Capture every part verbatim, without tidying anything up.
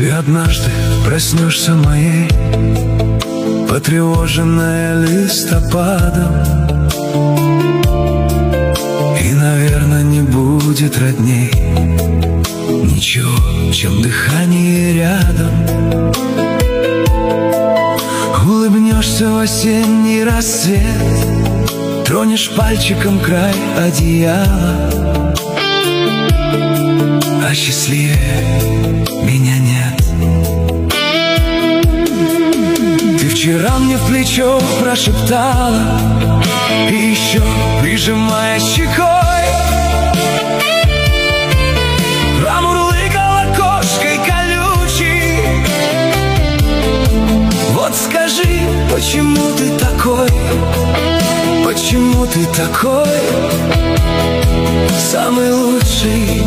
Ты однажды проснешься моей, потревоженная листопадом, и, наверное, не будет родней ничего, чем дыхание рядом. Улыбнешься в осенний рассвет, тронешь пальчиком край одеяла, а счастливее меня нет. Ты вчера мне в плечо прошептала, и еще прижимая щекой промурлыкала кошкой колючей. Вот скажи, почему ты такой, почему ты такой самый лучший?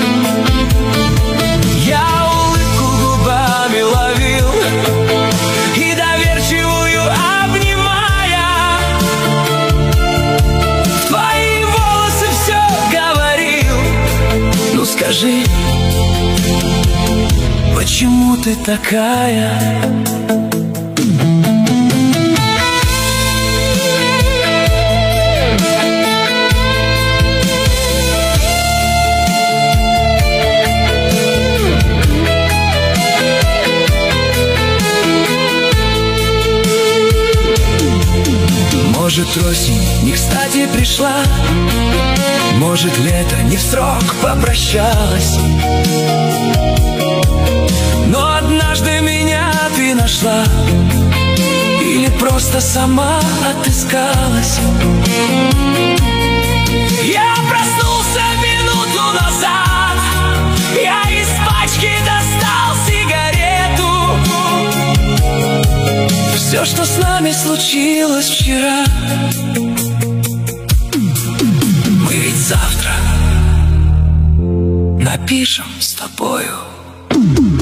Я улыбку губами ловил и доверчивую обнимая, в твои волосы все говорил. Ну скажи, почему ты такая? Может, осень не кстати пришла, может, лето не в срок попрощалась, но однажды меня ты нашла или просто сама отыскалась. Я проснулся минуту назад, я из пачки достал сигарету. Все, что с нами случилось вчера, мы ведь завтра напишем с тобою.